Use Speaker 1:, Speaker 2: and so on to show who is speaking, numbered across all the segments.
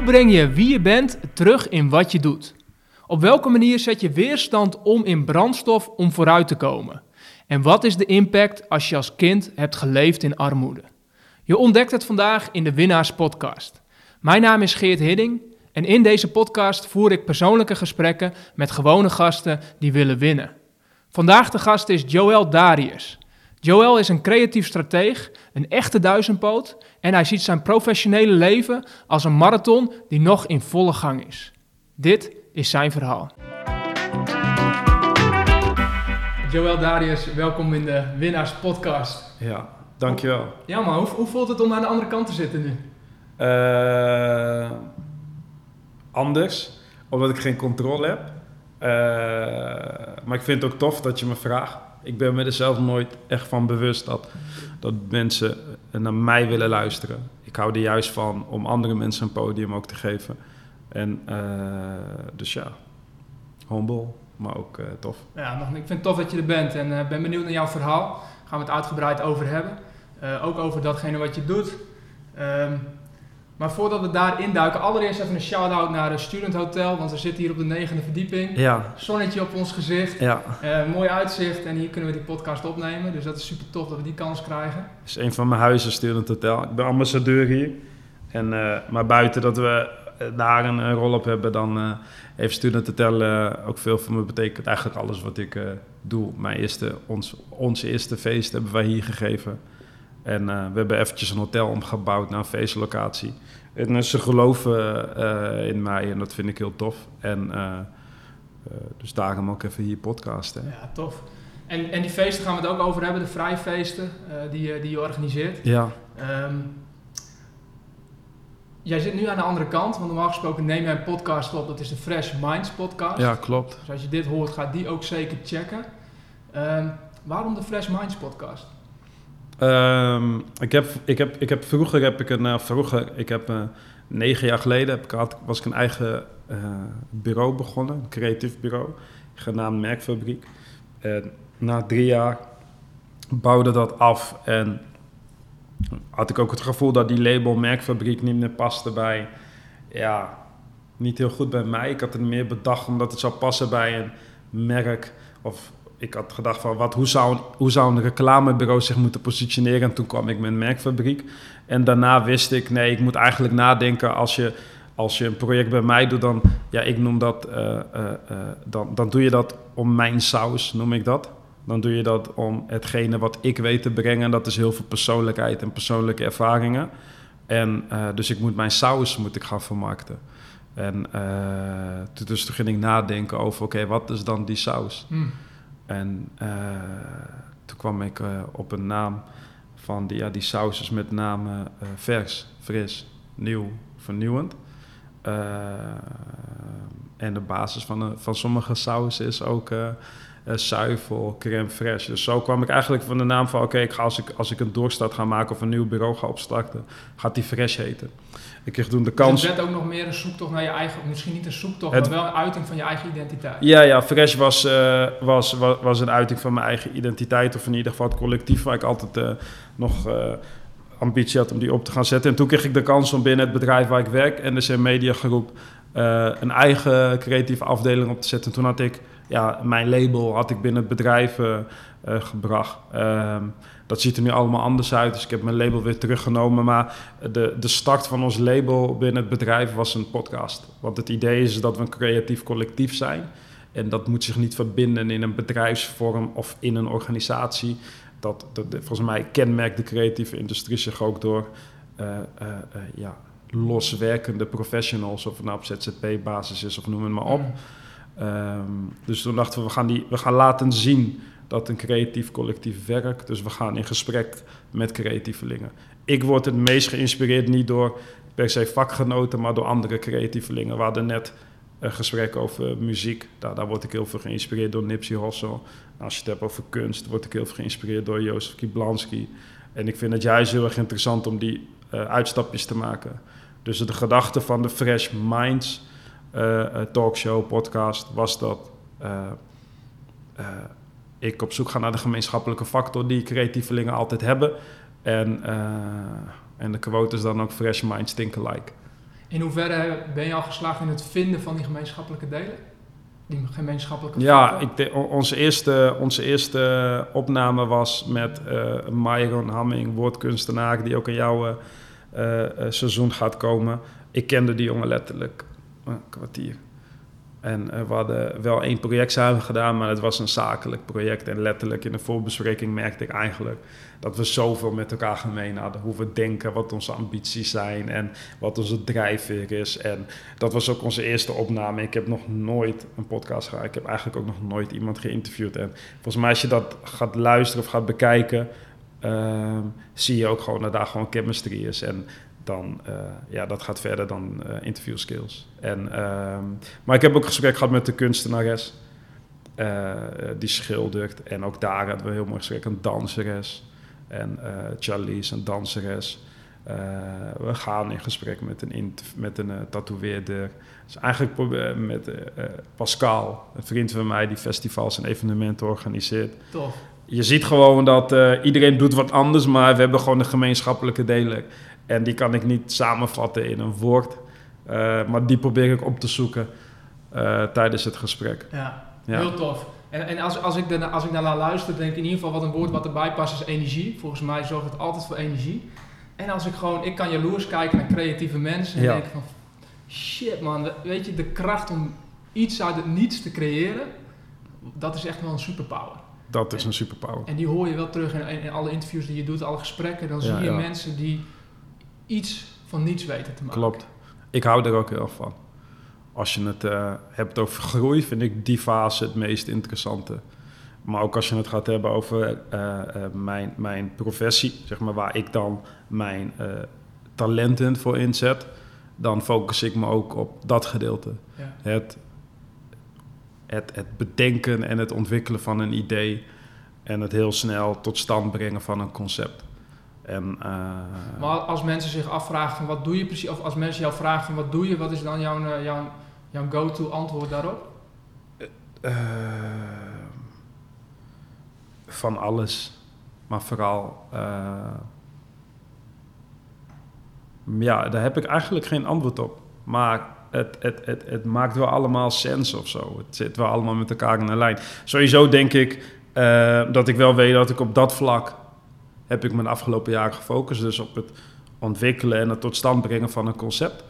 Speaker 1: breng je wie je bent terug in wat je doet? Op welke manier zet je weerstand om in brandstof om vooruit te komen? En wat is de impact als je als kind hebt geleefd in armoede? Je ontdekt het vandaag in de Winnaars Podcast. Mijn naam is Geert Hidding en in deze podcast voer ik persoonlijke gesprekken met gewone gasten die willen winnen. Vandaag de gast is Joël Darius. Joël is een creatief strateeg, een echte duizendpoot en hij ziet zijn professionele leven als een marathon die nog in volle gang is. Dit is zijn verhaal. Joël Darius, welkom in de Winnaars Podcast.
Speaker 2: Ja, dankjewel.
Speaker 1: Ja man, hoe voelt het om aan de andere kant te zitten nu?
Speaker 2: Anders, omdat ik geen controle heb. Maar ik vind het ook tof dat je me vraagt. Ik ben me er zelf nooit echt van bewust dat mensen naar mij willen luisteren. Ik hou er juist van om andere mensen een podium ook te geven. En dus ja, humble, maar ook tof.
Speaker 1: Ja, ik vind het tof dat je er bent en ben benieuwd naar jouw verhaal. Daar gaan we het uitgebreid over hebben. Ook over datgene wat je doet. Maar voordat we daar induiken, allereerst even een shout-out naar de Student Hotel, want we zitten hier op de 9e verdieping.
Speaker 2: Ja.
Speaker 1: Zonnetje op ons gezicht,
Speaker 2: Ja.
Speaker 1: Mooi uitzicht en hier kunnen we die podcast opnemen. Dus dat is super tof dat we die kans krijgen.
Speaker 2: Het is een van mijn huizen, Student Hotel. Ik ben ambassadeur hier. En, maar buiten dat we daar een rol op hebben, dan heeft Student Hotel ook veel voor me betekend. Eigenlijk alles wat ik doe. Onze eerste feest hebben wij hier gegeven. En we hebben eventjes een hotel omgebouwd naar een feestlocatie. En ze geloven in mij en dat vind ik heel tof. En dus daarom ook even hier podcasten.
Speaker 1: Ja, tof. En die feesten gaan we het ook over hebben, de vrijfeesten die je organiseert.
Speaker 2: Ja.
Speaker 1: Jij zit nu aan de andere kant, want normaal gesproken neem jij een podcast op. Dat is de Fresh Minds podcast.
Speaker 2: Ja, klopt.
Speaker 1: Dus als je dit hoort, ga die ook zeker checken. Waarom de Fresh Minds podcast?
Speaker 2: Ik heb 9 jaar geleden was ik een eigen bureau begonnen, een creatief bureau, genaamd Merkfabriek. En na 3 jaar bouwde dat af en had ik ook het gevoel dat die label Merkfabriek niet meer paste bij, ja, niet heel goed bij mij. Ik had het meer bedacht omdat het zou passen bij een merk of... Ik had gedacht van, hoe zou een reclamebureau zich moeten positioneren? En toen kwam ik met Merkfabriek. En daarna wist ik, nee, ik moet eigenlijk nadenken als je een project bij mij doet, dan, ja, ik noem dat, dan doe je dat om mijn saus, noem ik dat. Dan doe je dat om hetgene wat ik weet te brengen. Dat is heel veel persoonlijkheid en persoonlijke ervaringen. En dus ik moet mijn saus gaan vermarkten. En dus toen ging ik nadenken over, oké, wat is dan die saus? En toen kwam ik op een naam van die saus is met name vers, fris, nieuw, vernieuwend. En de basis van sommige sausen is ook zuivel, crème fraîche. Dus zo kwam ik eigenlijk van de naam van oké, als ik een doorstart ga maken of een nieuw bureau ga opstarten, gaat die fresh heten. Ik kreeg toen de kans...
Speaker 1: Dus het werd ook nog meer een zoektocht naar je eigen... Misschien niet een zoektocht, maar wel een uiting van je eigen identiteit.
Speaker 2: Ja, fresh was een uiting van mijn eigen identiteit. Of in ieder geval het collectief waar ik altijd nog ambitie had om die op te gaan zetten. En toen kreeg ik de kans om binnen het bedrijf waar ik werk, NDC Media Groep, een eigen creatieve afdeling op te zetten. En toen had ik... Ja, mijn label binnen het bedrijf gebracht. Dat ziet er nu allemaal anders uit, dus ik heb mijn label weer teruggenomen. Maar de start van ons label binnen het bedrijf was een podcast. Want het idee is dat we een creatief collectief zijn. En dat moet zich niet verbinden in een bedrijfsvorm of in een organisatie. Volgens mij kenmerkt de creatieve industrie zich ook door loswerkende professionals. Of het nou op ZZP-basis is of noem het maar op. Dus toen dachten we gaan laten zien dat een creatief collectief werkt. Dus we gaan in gesprek met creatievelingen. Ik word het meest geïnspireerd niet door per se vakgenoten, maar door andere creatievelingen. We hadden net een gesprek over muziek. Daar word ik heel veel geïnspireerd door Nipsey Hussle. Als je het hebt over kunst, word ik heel veel geïnspireerd door Jozef Kiblansky. En ik vind het juist heel erg interessant om die uitstapjes te maken. Dus de gedachte van de Fresh Minds talkshow, podcast, was dat ik op zoek ga naar de gemeenschappelijke factor die creatievelingen altijd hebben. En de quote is dan ook Fresh Minds Think Alike.
Speaker 1: In hoeverre ben je al geslaagd in het vinden van die gemeenschappelijke delen? Die gemeenschappelijke
Speaker 2: Ja, onze eerste opname was met Myron Hamming, woordkunstenaar, die ook in jouw seizoen gaat komen. Ik kende die jongen letterlijk een kwartier. En we hadden wel 1 project samen gedaan, maar het was een zakelijk project. En letterlijk in de voorbespreking merkte ik eigenlijk dat we zoveel met elkaar gemeen hadden. Hoe we denken, wat onze ambities zijn en wat onze drijfveer is. En dat was ook onze eerste opname. Ik heb nog nooit een podcast gehad. Ik heb eigenlijk ook nog nooit iemand geïnterviewd. En volgens mij als je dat gaat luisteren of gaat bekijken, zie je ook gewoon dat daar gewoon chemistry is. En dan, dat gaat verder dan interview skills. Maar ik heb ook een gesprek gehad met de kunstenares. Die schildert. En ook daar hadden we een heel mooi gesprek. Een danseres. En Charlize, een danseres. We gaan in gesprek met een tatoeëerder. Dus eigenlijk met Pascal, een vriend van mij die festivals en evenementen organiseert.
Speaker 1: Tof.
Speaker 2: Je ziet gewoon dat iedereen doet wat anders, maar we hebben gewoon een gemeenschappelijke deler. En die kan ik niet samenvatten in een woord. Maar die probeer ik op te zoeken tijdens het gesprek.
Speaker 1: Ja. Heel tof. En als ik daarna luister, denk ik in ieder geval wat een woord wat erbij past is energie. Volgens mij zorgt het altijd voor energie. En als ik kan jaloers kijken naar creatieve mensen en denk van, shit man, weet je, de kracht om iets uit het niets te creëren, dat is echt wel een superpower.
Speaker 2: Dat is een superpower.
Speaker 1: En die hoor je wel terug in alle interviews die je doet, alle gesprekken. Dan zie je mensen die iets van niets weten te maken.
Speaker 2: Klopt. Ik hou er ook heel van. Als je het hebt over groei, vind ik die fase het meest interessante. Maar ook als je het gaat hebben over mijn professie, zeg maar, waar ik dan mijn talenten voor inzet, dan focus ik me ook op dat gedeelte. Ja. Het bedenken en het ontwikkelen van een idee en het heel snel tot stand brengen van een concept.
Speaker 1: Maar als mensen zich afvragen van wat doe je precies, of als mensen jou vragen van wat doe je, wat is dan jouw go-to antwoord daarop?
Speaker 2: Van alles, maar vooral daar heb ik eigenlijk geen antwoord op. Maar het maakt wel allemaal sens of zo. Het zit wel allemaal met elkaar in een lijn. Sowieso denk ik dat ik wel weet dat ik op dat vlak heb ik me de afgelopen jaren gefocust. Dus op het ontwikkelen en het tot stand brengen van een concept.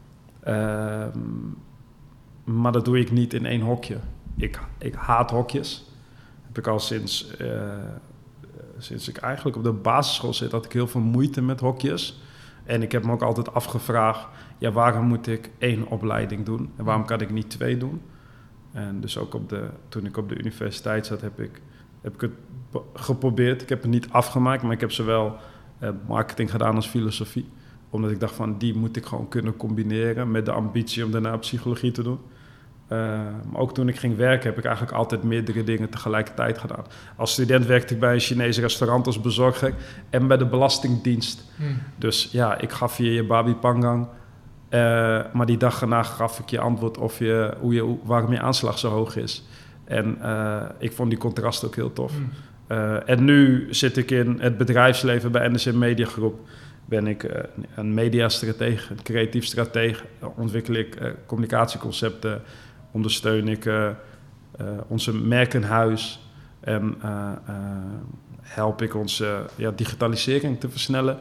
Speaker 2: Maar dat doe ik niet in 1 hokje. Ik haat hokjes. Heb ik al sinds ik eigenlijk op de basisschool zit, had ik heel veel moeite met hokjes. En ik heb me ook altijd afgevraagd, waarom moet ik 1 opleiding doen? En waarom kan ik niet 2 doen? En dus ook toen ik op de universiteit zat, heb ik het geprobeerd. Ik heb het niet afgemaakt, maar ik heb zowel marketing gedaan als filosofie. Omdat ik dacht van, die moet ik gewoon kunnen combineren met de ambitie om daarna psychologie te doen. Maar ook toen ik ging werken, heb ik eigenlijk altijd meerdere dingen tegelijkertijd gedaan. Als student werkte ik bij een Chinese restaurant als bezorger en bij de Belastingdienst. Dus ik gaf je Babi Pangang. Maar die dag erna gaf ik je antwoord waarom je aanslag zo hoog is. En ik vond die contrast ook heel tof. En nu zit ik in het bedrijfsleven bij NSC Media Groep. Ben ik een mediastratege, een creatief stratege. Ontwikkel ik communicatieconcepten. Ondersteun ik onze merkenhuis. En help ik onze digitalisering te versnellen.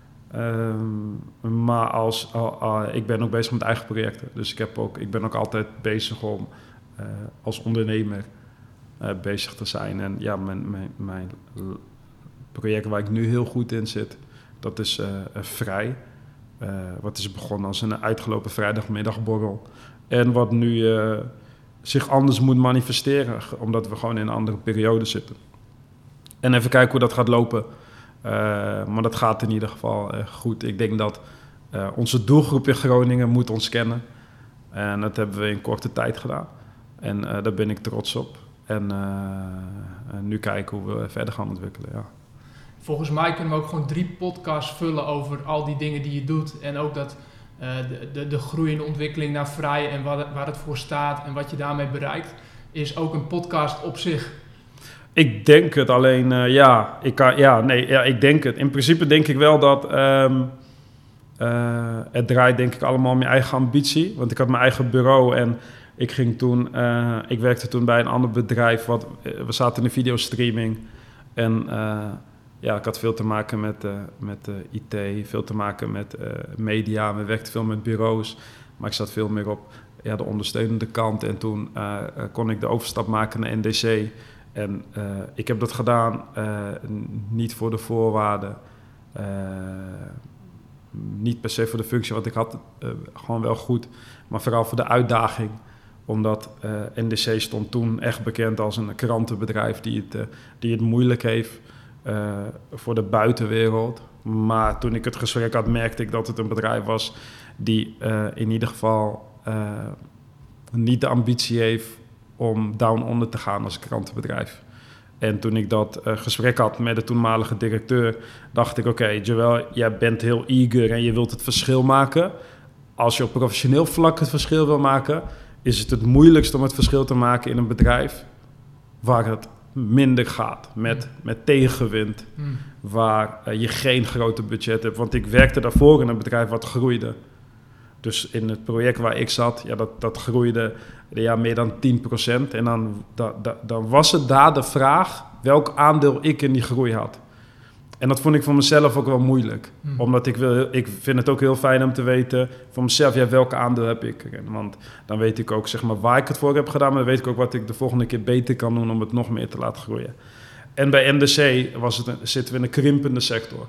Speaker 2: Maar ik ben ook bezig met eigen projecten. Dus ik ben ook altijd bezig om als ondernemer bezig te zijn. En mijn project waar ik nu heel goed in zit, dat is Vrij. Wat is begonnen als een uitgelopen vrijdagmiddagborrel. En wat nu zich anders moet manifesteren, omdat we gewoon in een andere periode zitten. En even kijken hoe dat gaat lopen. Maar dat gaat in ieder geval goed. Ik denk dat onze doelgroep in Groningen moet ons kennen. En dat hebben we in korte tijd gedaan. En daar ben ik trots op. En nu kijken hoe we verder gaan ontwikkelen, ja.
Speaker 1: Volgens mij kunnen we ook gewoon 3 podcasts vullen over al die dingen die je doet. En ook dat de groei en de ontwikkeling naar Vrij en waar het voor staat en wat je daarmee bereikt, is ook een podcast op zich.
Speaker 2: Ik denk het, alleen ik denk het. In principe denk ik wel dat Het draait denk ik allemaal om je eigen ambitie. Want ik had mijn eigen bureau en ik werkte toen bij een ander bedrijf. We zaten in de videostreaming. En ik had veel te maken met IT, veel te maken met media. We werkten veel met bureaus, maar ik zat veel meer op de ondersteunende kant. En toen kon ik de overstap maken naar NDC. En ik heb dat gedaan, niet voor de voorwaarden, niet per se voor de functie, want ik had gewoon wel goed, maar vooral voor de uitdaging. Omdat NDC stond toen echt bekend als een krantenbedrijf die het moeilijk heeft voor de buitenwereld. Maar toen ik het gesprek had, merkte ik dat het een bedrijf was die in ieder geval niet de ambitie heeft om down onder te gaan als krantenbedrijf. En toen ik dat gesprek had met de toenmalige directeur, dacht ik, oké, Joël, jij bent heel eager en je wilt het verschil maken. Als je op professioneel vlak het verschil wil maken, is het moeilijkst om het verschil te maken in een bedrijf waar het minder gaat, met tegenwind, waar je geen grote budget hebt. Want ik werkte daarvoor in een bedrijf wat groeide. Dus in het project waar ik zat, dat groeide meer dan 10%. En dan was het daar de vraag welk aandeel ik in die groei had. En dat vond ik voor mezelf ook wel moeilijk. Omdat ik vind het ook heel fijn om te weten voor mezelf, welk aandeel heb ik erin. Want dan weet ik ook zeg maar, waar ik het voor heb gedaan, maar dan weet ik ook wat ik de volgende keer beter kan doen om het nog meer te laten groeien. En bij NDC zitten we in een krimpende sector.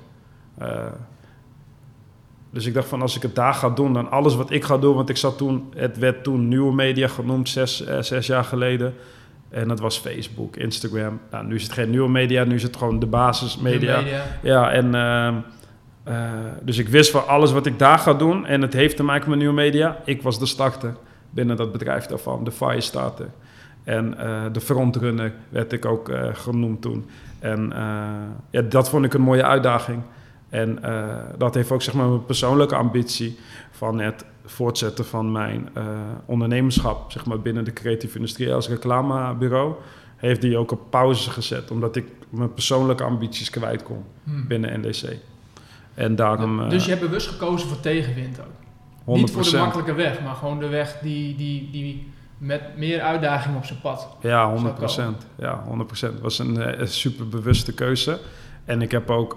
Speaker 2: Dus ik dacht van als ik het daar ga doen, dan alles wat ik ga doen, want het werd toen Nieuwe Media genoemd 6 jaar geleden. En dat was Facebook, Instagram. Nou, nu is het geen Nieuwe Media, nu is het gewoon de basismedia. Ja, en dus ik wist van alles wat ik daar ga doen en het heeft te maken met Nieuwe Media. Ik was de starter binnen dat bedrijf daarvan, de firestarter. En de frontrunner werd ik ook genoemd toen. En dat vond ik een mooie uitdaging. En dat heeft ook zeg maar mijn persoonlijke ambitie van het voortzetten van mijn ondernemerschap zeg maar, binnen de creatieve industrie als reclamebureau. Heeft die ook op pauze gezet, omdat ik mijn persoonlijke ambities kwijt kon binnen NDC. En daarom,
Speaker 1: dus je hebt bewust gekozen voor tegenwind ook? 100%. Niet voor de makkelijke weg, maar gewoon de weg die met meer uitdaging op zijn pad.
Speaker 2: Ja, 100%. Ja, 100%. Het was een super bewuste keuze. En ik heb ook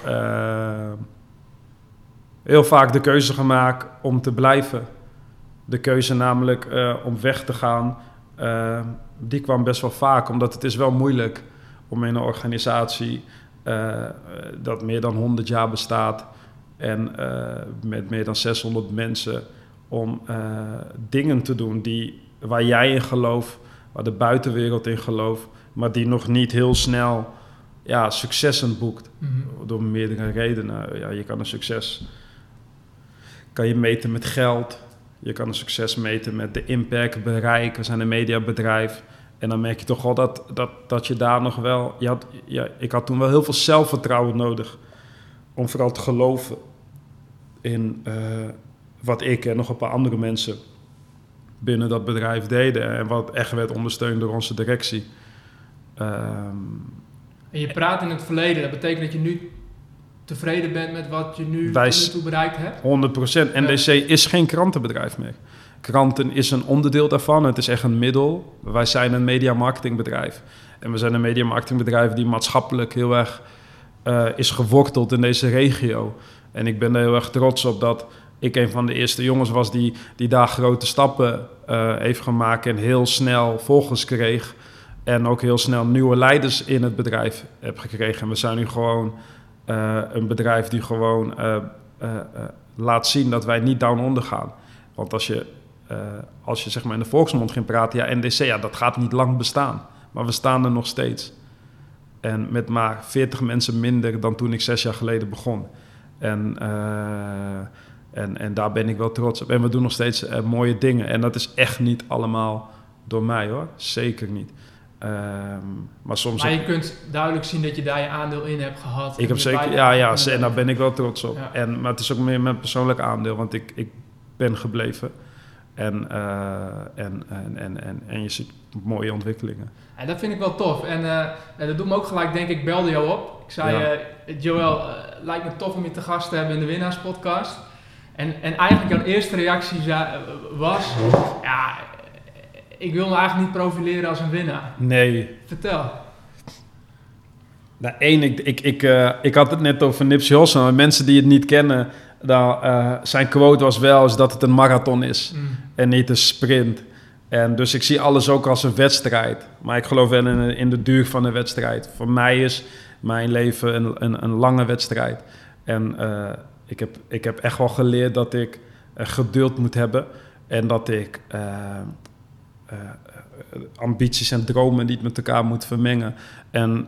Speaker 2: heel vaak de keuze gemaakt om te blijven. De keuze namelijk om weg te gaan, die kwam best wel vaak. Omdat het is wel moeilijk om in een organisatie dat meer dan 100 jaar bestaat en met meer dan 600 mensen om dingen te doen waar jij in gelooft, waar de buitenwereld in gelooft, maar die nog niet heel snel successen boekt. Door meerdere redenen. Ja, je kan een succes meten met geld. Je kan een succes meten met de impact, bereik. We zijn een mediabedrijf. En dan merk je toch wel dat je daar nog wel... ik had toen wel heel veel zelfvertrouwen nodig. Om vooral te geloven in wat ik en nog een paar andere mensen binnen dat bedrijf deden. En wat echt werd ondersteund door onze directie.
Speaker 1: En je praat in het verleden. Dat betekent dat je nu tevreden bent met wat je nu toe bereikt hebt? 100%.
Speaker 2: NDC is geen krantenbedrijf meer. Kranten is een onderdeel daarvan. Het is echt een middel. Wij zijn een mediamarketingbedrijf. En we zijn een mediamarketingbedrijf die maatschappelijk heel erg is geworteld in deze regio. En ik ben er heel erg trots op dat ik een van de eerste jongens was die daar grote stappen heeft gemaakt en heel snel volgers kreeg. En ook heel snel nieuwe leiders in het bedrijf heb gekregen. En we zijn nu gewoon een bedrijf die gewoon laat zien dat wij niet down onder gaan. Want als je zeg maar in de volksmond ging praten, NDC, dat gaat niet lang bestaan. Maar we staan er nog steeds. En met maar 40 mensen minder dan toen ik 6 jaar geleden begon. En daar ben ik wel trots op. En we doen nog steeds mooie dingen. En dat is echt niet allemaal door mij hoor. Zeker niet.
Speaker 1: Maar je kunt duidelijk zien dat je daar je aandeel in hebt gehad.
Speaker 2: Ik heb zeker, en daar ben ik wel trots op. Ja. Maar het is ook meer mijn persoonlijk aandeel, want ik ben gebleven. En je ziet mooie ontwikkelingen.
Speaker 1: En dat vind ik wel tof. En dat doet me ook gelijk denken, ik belde jou op. Ik zei, Joël, lijkt me tof om je te gast te hebben in de Winnaarspodcast. En eigenlijk jouw eerste reactie was... Ja, ik wil me eigenlijk niet profileren als een winnaar.
Speaker 2: Nee.
Speaker 1: Vertel.
Speaker 2: Nou, ik had het net over Nipsey Hussle. Maar mensen die het niet kennen... zijn quote was wel eens dat het een marathon is. En niet een sprint. En dus ik zie alles ook als een wedstrijd. Maar ik geloof wel in de duur van een wedstrijd. Voor mij is mijn leven een lange wedstrijd. En ik heb echt wel geleerd dat ik geduld moet hebben. En dat ik ambities en dromen niet met elkaar moet vermengen. En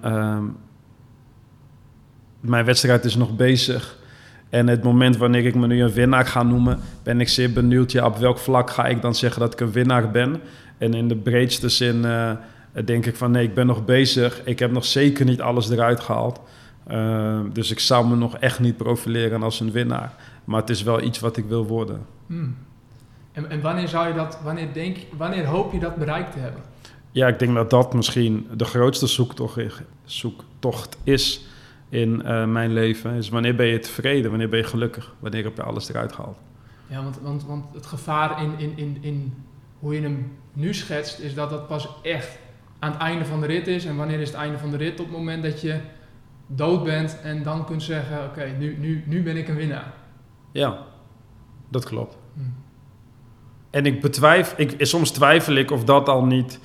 Speaker 2: mijn wedstrijd is nog bezig. En het moment wanneer ik me nu een winnaar ga noemen, ben ik zeer benieuwd. Ja, op welk vlak ga ik dan zeggen dat ik een winnaar ben? En in de breedste zin denk ik van nee, ik ben nog bezig. Ik heb nog zeker niet alles eruit gehaald. Dus ik zou me nog echt niet profileren als een winnaar. Maar het is wel iets wat ik wil worden.
Speaker 1: En wanneer zou je dat, wanneer hoop je dat bereikt te hebben?
Speaker 2: Ja, ik denk dat dat misschien de grootste zoektocht is in mijn leven. Is wanneer ben je tevreden, wanneer ben je gelukkig, wanneer heb je alles eruit gehaald.
Speaker 1: Ja, want het gevaar in hoe je hem nu schetst, is dat dat pas echt aan het einde van de rit is. En wanneer is het einde van de rit? Op het moment dat je dood bent en dan kunt zeggen, oké, nu ben ik een winnaar. Ja,
Speaker 2: dat klopt. En soms twijfel ik of dat al niet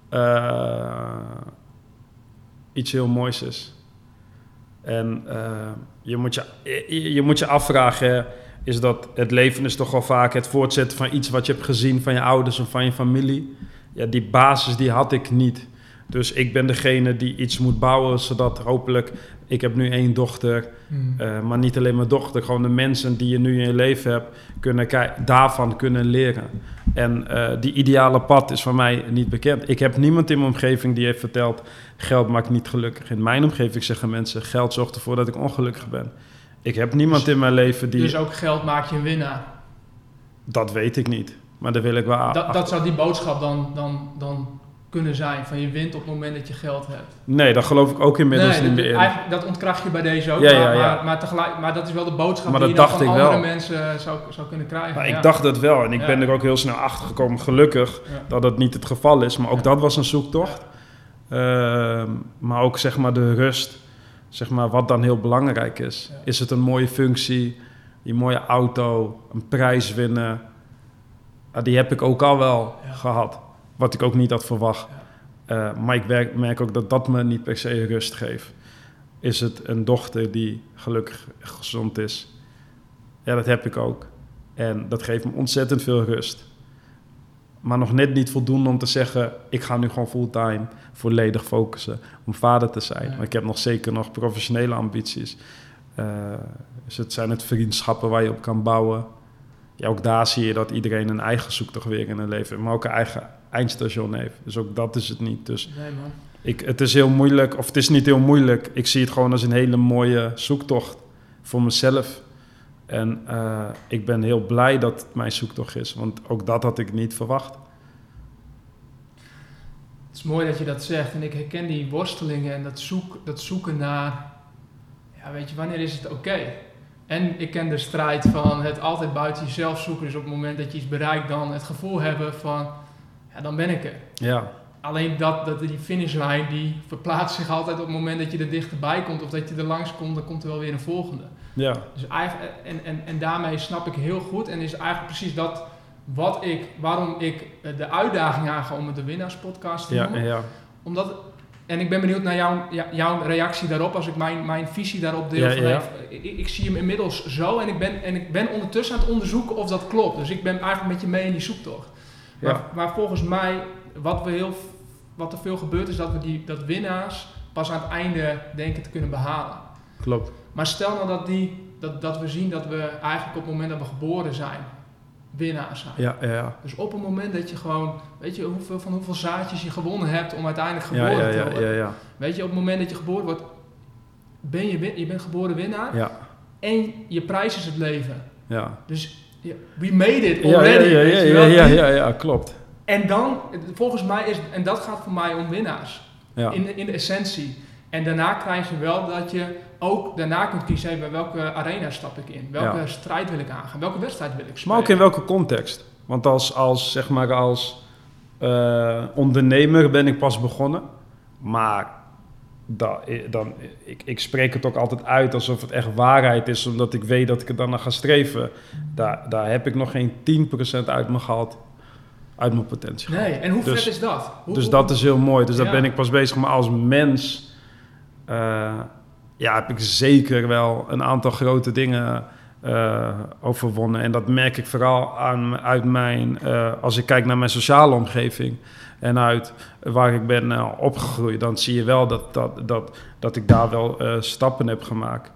Speaker 2: iets heel moois is. En je moet je afvragen, is dat het leven is toch wel vaak het voortzetten van iets wat je hebt gezien van je ouders of van je familie. Ja, die basis die had ik niet. Dus ik ben degene die iets moet bouwen, zodat hopelijk... Ik heb nu 1 dochter, maar niet alleen mijn dochter. Gewoon de mensen die je nu in je leven hebt, daarvan kunnen leren. En die ideale pad is voor mij niet bekend. Ik heb niemand in mijn omgeving die heeft verteld... geld maakt niet gelukkig. In mijn omgeving zeggen mensen... geld zorgt ervoor dat ik ongelukkig ben. Ik heb niemand in mijn leven die...
Speaker 1: Dus ook geld maakt je een winnaar?
Speaker 2: Dat weet ik niet. Maar daar wil ik wel...
Speaker 1: Dat zou die boodschap dan kunnen zijn, van je wint op het moment dat je geld hebt.
Speaker 2: Nee, dat geloof ik ook inmiddels niet meer in.
Speaker 1: Eigenlijk, dat ontkracht je bij deze ook, maar dat is wel de boodschap die je dan van andere mensen zou kunnen krijgen.
Speaker 2: Maar ik dacht het wel en ik ben er ook heel snel achter gekomen, gelukkig, dat het niet het geval is. Maar ook dat was een zoektocht. Maar ook zeg maar de rust, zeg maar wat dan heel belangrijk is. Ja. Is het een mooie functie, die mooie auto, een prijs winnen? Die heb ik ook al wel gehad. Wat ik ook niet had verwacht. Maar ik merk ook dat dat me niet per se rust geeft. Is het een dochter die gelukkig gezond is? Ja, dat heb ik ook. En dat geeft me ontzettend veel rust. Maar nog net niet voldoende om te zeggen... ik ga nu gewoon fulltime volledig focussen om vader te zijn. Ja. Maar ik heb nog zeker nog professionele ambities. Dus het zijn het vriendschappen waar je op kan bouwen. Ja, ook daar zie je dat iedereen een eigen zoektocht weer in hun leven heeft. Maar ook een eigen eindstation heeft. Dus ook dat is het niet. Dus
Speaker 1: nee, man.
Speaker 2: Het is heel moeilijk, of het is niet heel moeilijk. Ik zie het gewoon als een hele mooie zoektocht voor mezelf. En ik ben heel blij dat het mijn zoektocht is. Want ook dat had ik niet verwacht.
Speaker 1: Het is mooi dat je dat zegt. En ik herken die worstelingen en dat zoeken naar... Ja, weet je, wanneer is het oké? En ik ken de strijd van het altijd buiten jezelf zoeken. Dus op het moment dat je iets bereikt, dan het gevoel hebben van... Ja, dan ben ik er. Ja. Alleen die finishlijn, die verplaatst zich altijd op het moment dat je er dichterbij komt. Of dat je er langs komt, dan komt er wel weer een volgende. Ja. Dus eigenlijk, en daarmee snap ik heel goed. En is eigenlijk precies dat waarom ik de uitdaging aanga om het de winnaarspodcast te noemen. Ja. Omdat... En ik ben benieuwd naar jouw reactie daarop, als ik mijn visie daarop deel. Ik zie hem inmiddels zo en ik ben ondertussen aan het onderzoeken of dat klopt. Dus ik ben eigenlijk met je mee in die zoektocht. Ja. Maar volgens mij, wat er veel gebeurt, is dat winnaars pas aan het einde denken te kunnen behalen.
Speaker 2: Klopt.
Speaker 1: Maar stel nou dat we zien dat we eigenlijk op het moment dat we geboren zijn, winnaars zijn. Ja. Dus op het moment dat je gewoon, weet je hoeveel zaadjes je gewonnen hebt om uiteindelijk geboren te worden. Ja. Weet je, op het moment dat je geboren wordt, je bent geboren winnaar. Ja. En je prijs is het leven. Ja. Dus we made it already.
Speaker 2: Ja, klopt.
Speaker 1: En dan, volgens mij en dat gaat voor mij om winnaars. Ja. In de essentie. En daarna krijg je wel dat je ook daarna kunt kiezen, bij welke arena stap ik in? Welke strijd wil ik aangaan? Welke wedstrijd wil ik spelen?
Speaker 2: Maar ook in welke context? Want als ondernemer ben ik pas begonnen. Maar ik spreek het ook altijd uit alsof het echt waarheid is, omdat ik weet dat ik er dan naar ga streven. Daar heb ik nog geen 10% uit me gehaald, uit mijn potentie.
Speaker 1: Nee, en hoe vet is dat?
Speaker 2: Dat is heel mooi. Dus daar ben ik pas bezig. Maar als mens heb ik zeker wel een aantal grote dingen overwonnen. En dat merk ik vooral uit als ik kijk naar mijn sociale omgeving en uit waar ik ben opgegroeid, dan zie je wel dat ik daar wel stappen heb gemaakt.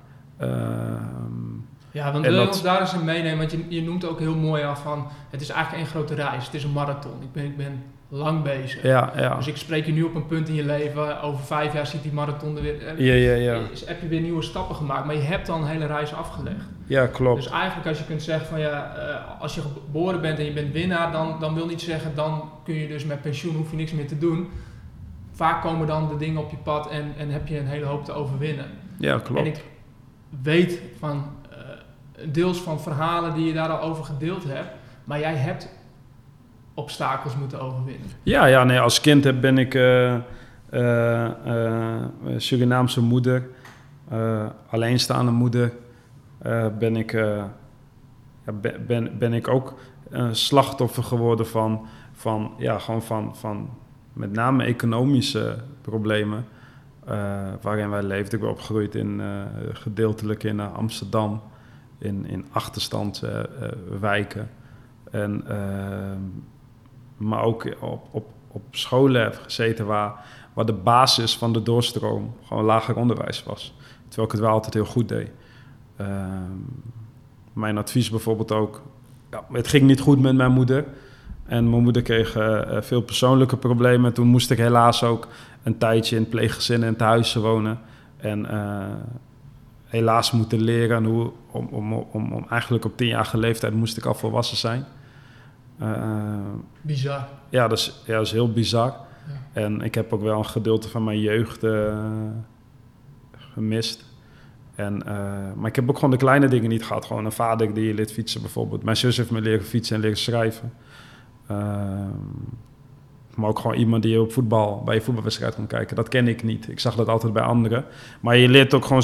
Speaker 1: Ja, want wil je ons daar eens in meenemen? Want je noemt ook heel mooi af van, het is eigenlijk één grote reis. Het is een marathon. Ik ben lang bezig.
Speaker 2: Ja.
Speaker 1: Dus ik spreek je nu op een punt in je leven. Over 5 jaar ziet die marathon er weer... Heb je weer nieuwe stappen gemaakt. Maar je hebt dan een hele reis afgelegd.
Speaker 2: Ja, klopt.
Speaker 1: Dus eigenlijk als je kunt zeggen van als je geboren bent en je bent winnaar, dan wil niet zeggen, dan kun je dus met pensioen, hoef je niks meer te doen. Vaak komen dan de dingen op je pad en heb je een hele hoop te overwinnen.
Speaker 2: Ja, klopt.
Speaker 1: En ik weet van deels van verhalen die je daar al over gedeeld hebt, maar jij hebt obstakels moeten overwinnen.
Speaker 2: Ja, als kind ben ik Surinaamse moeder, alleenstaande moeder, ben ik ook slachtoffer geworden van met name economische problemen waarin wij leefden. Ik ben opgegroeid gedeeltelijk in Amsterdam, in achterstandswijken. Maar ook op scholen heb gezeten waar de basis van de doorstroom gewoon lager onderwijs was. Terwijl ik het wel altijd heel goed deed. Mijn advies bijvoorbeeld ook, het ging niet goed met mijn moeder. En mijn moeder kreeg veel persoonlijke problemen. Toen moest ik helaas ook een tijdje in pleeggezinnen en tehuizen wonen. En helaas moeten leren om eigenlijk op 10-jarige leeftijd moest ik al volwassen zijn.
Speaker 1: Bizar.
Speaker 2: Ja, dat is heel bizar. Ja. En ik heb ook wel een gedeelte van mijn jeugd gemist. Maar ik heb ook gewoon de kleine dingen niet gehad. Gewoon een vader die leert fietsen bijvoorbeeld. Mijn zus heeft me leren fietsen en leren schrijven. Maar ook gewoon iemand die je bij je voetbalwedstrijd kon kijken. Dat ken ik niet. Ik zag dat altijd bij anderen. Maar je leert ook gewoon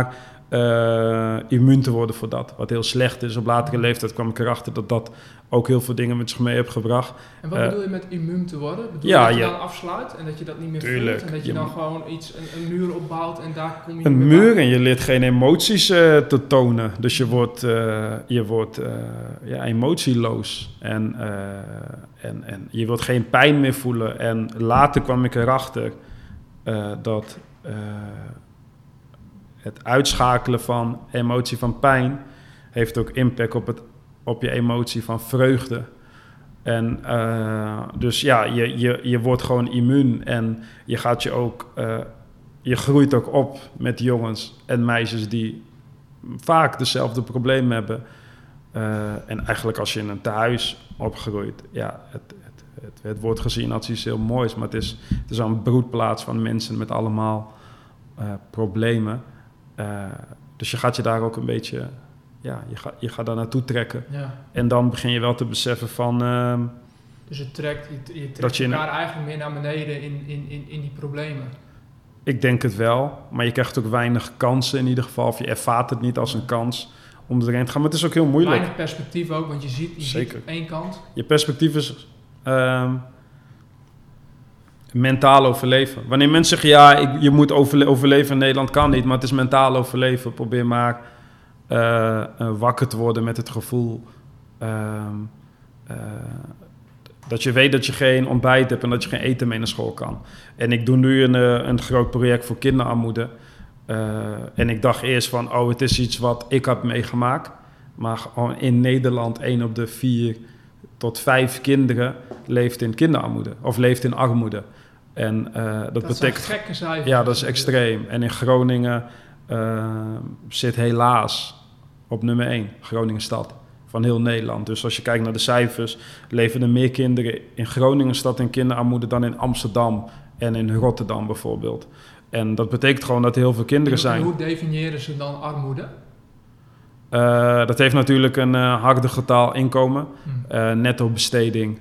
Speaker 2: immuun te worden voor dat. Wat heel slecht is. Op latere leeftijd kwam ik erachter dat ook heel veel dingen met zich mee heeft gebracht.
Speaker 1: En wat bedoel je met immuun te worden? Bedoel je dat je dan afsluit en dat je dat niet meer voelt? En dat je dan gewoon een muur opbouwt en daar kom je
Speaker 2: een
Speaker 1: niet
Speaker 2: muur bij. En je leert geen emoties te tonen. Dus je wordt emotieloos. En je wilt geen pijn meer voelen. En later kwam ik erachter dat het uitschakelen van emotie van pijn heeft ook impact op je emotie van vreugde. En dus ja, je wordt gewoon immuun en je groeit ook op met jongens en meisjes die vaak dezelfde problemen hebben. En eigenlijk als je in een tehuis opgroeit, ja, het wordt gezien als iets heel moois, maar het is een broedplaats van mensen met allemaal problemen. Dus je gaat je daar ook een beetje, je gaat daar naartoe trekken. Ja. En dan begin je wel te beseffen van...
Speaker 1: dus je trekt elkaar eigenlijk meer naar beneden in die problemen.
Speaker 2: Ik denk het wel, maar je krijgt ook weinig kansen in ieder geval. Of je ervaart het niet als een kans om erin te gaan. Maar het is ook heel moeilijk.
Speaker 1: Weinig perspectief ook, want je ziet één kant.
Speaker 2: Je perspectief is... mentaal overleven. Wanneer mensen zeggen, je moet overleven in Nederland, kan niet, maar het is mentaal overleven. Probeer maar wakker te worden met het gevoel dat je weet dat je geen ontbijt hebt en dat je geen eten mee naar school kan. En ik doe nu een groot project voor kinderarmoede. En ik dacht eerst van, het is iets wat ik heb meegemaakt. Maar gewoon in Nederland 1 op de 4 tot 5 kinderen leeft in kinderarmoede of leeft in armoede. En dat betekent
Speaker 1: gekke cijfers.
Speaker 2: Ja, dat is extreem. En in Groningen zit helaas op nummer 1, Groningen stad, van heel Nederland. Dus als je kijkt naar de cijfers, leven er meer kinderen in Groningen stad in kinderarmoede dan in Amsterdam en in Rotterdam bijvoorbeeld. En dat betekent gewoon dat er heel veel kinderen zijn.
Speaker 1: En hoe definiëren ze dan armoede?
Speaker 2: Dat heeft natuurlijk een harde getal inkomen, netto besteding.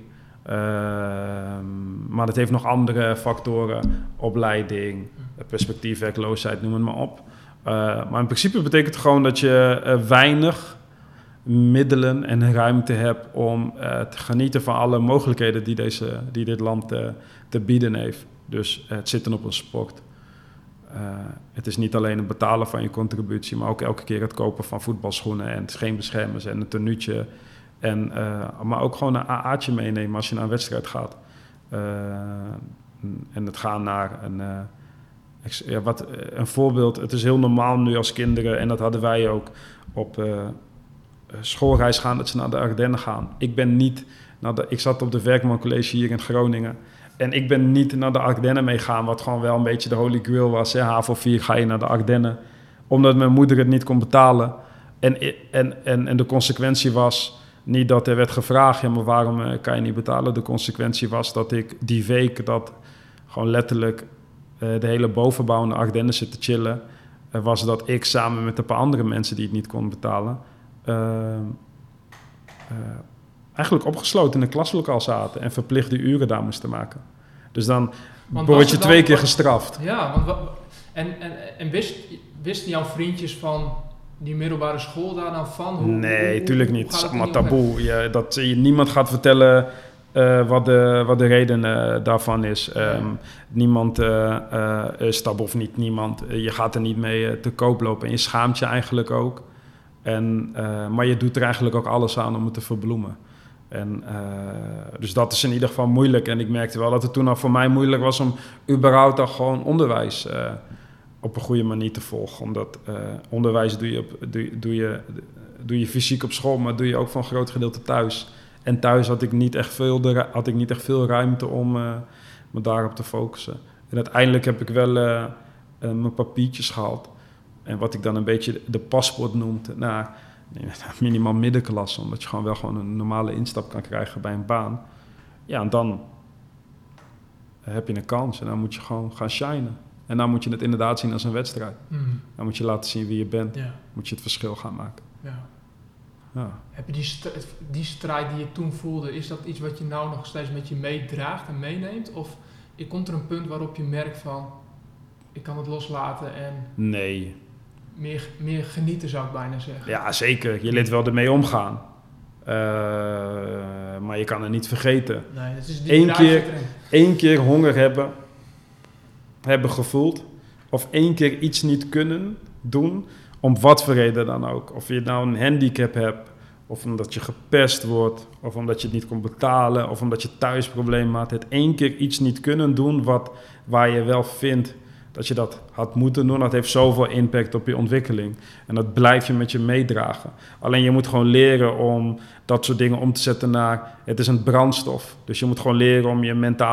Speaker 2: Maar dat heeft nog andere factoren, opleiding, perspectief, werkloosheid, noem het maar op. Maar in principe betekent het gewoon dat je weinig middelen en ruimte hebt om te genieten van alle mogelijkheden die dit land te bieden heeft. Dus het zitten op een sport. Het is niet alleen het betalen van je contributie, maar ook elke keer het kopen van voetbalschoenen en scheenbeschermers en een tenuutje. Maar ook gewoon een AA'tje meenemen als je naar een wedstrijd gaat. En het gaan naar een voorbeeld. Het is heel normaal nu als kinderen, en dat hadden wij ook op schoolreis gaan, dat ze naar de Ardennen gaan. Ik zat op de Werkman College hier in Groningen. En ik ben niet naar de Ardennen meegaan, wat gewoon wel een beetje de holy grail was. Hè? HAVO 4 ga je naar de Ardennen. Omdat mijn moeder het niet kon betalen. En de consequentie was niet dat er werd gevraagd, ja, maar waarom kan je niet betalen? De consequentie was dat ik die week dat gewoon letterlijk de hele bovenbouw in de Ardennen zit te chillen, was dat ik samen met een paar andere mensen die het niet konden betalen, eigenlijk opgesloten in een klaslokaal zaten en verplichte uren daar moesten maken. Dus dan word je 2 keer gestraft.
Speaker 1: Ja, en wisten jouw vriendjes van die middelbare school daar dan van?
Speaker 2: Nee, tuurlijk niet. Het is allemaal taboe. Niemand gaat vertellen wat de reden daarvan is. Niemand is taboe of niet niemand. Je gaat er niet mee te koop lopen en je schaamt je eigenlijk ook. Maar je doet er eigenlijk ook alles aan om het te verbloemen. Dus dat is in ieder geval moeilijk. En ik merkte wel dat het toen al voor mij moeilijk was om überhaupt al gewoon onderwijs op een goede manier te volgen. Omdat onderwijs doe je fysiek op school, maar doe je ook voor een groot gedeelte thuis. En thuis had ik niet echt veel ruimte om me daarop te focussen. En uiteindelijk heb ik wel mijn papiertjes gehaald. En wat ik dan een beetje de paspoort noemt naar minimaal middenklasse. Omdat je gewoon een normale instap kan krijgen bij een baan. Ja, en dan heb je een kans. En dan moet je gewoon gaan shinen. En dan moet je het inderdaad zien als een wedstrijd. Dan moet je laten zien wie je bent. Ja. Moet je het verschil gaan maken. Ja.
Speaker 1: Ja. Heb je die strijd die je toen voelde, is dat iets wat je nou nog steeds met je meedraagt en meeneemt? Of komt er een punt waarop je merkt van, ik kan het loslaten en...
Speaker 2: Nee.
Speaker 1: Meer genieten, zou ik bijna zeggen.
Speaker 2: Ja, zeker. Je leert wel ermee omgaan. Maar je kan het niet vergeten.
Speaker 1: Nee, het is
Speaker 2: Eén keer honger hebben gevoeld. Of 1 keer iets niet kunnen doen. Om wat voor reden dan ook. Of je nou een handicap hebt. Of omdat je gepest wordt. Of omdat je het niet kon betalen. Of omdat je thuis problemen had. Het 1 keer iets niet kunnen doen waar je wel vindt dat je dat had moeten doen. Dat heeft zoveel impact op je ontwikkeling. En dat blijf je met je meedragen. Alleen je moet gewoon leren om dat soort dingen om te zetten naar... Het is een brandstof. Dus je moet gewoon leren om je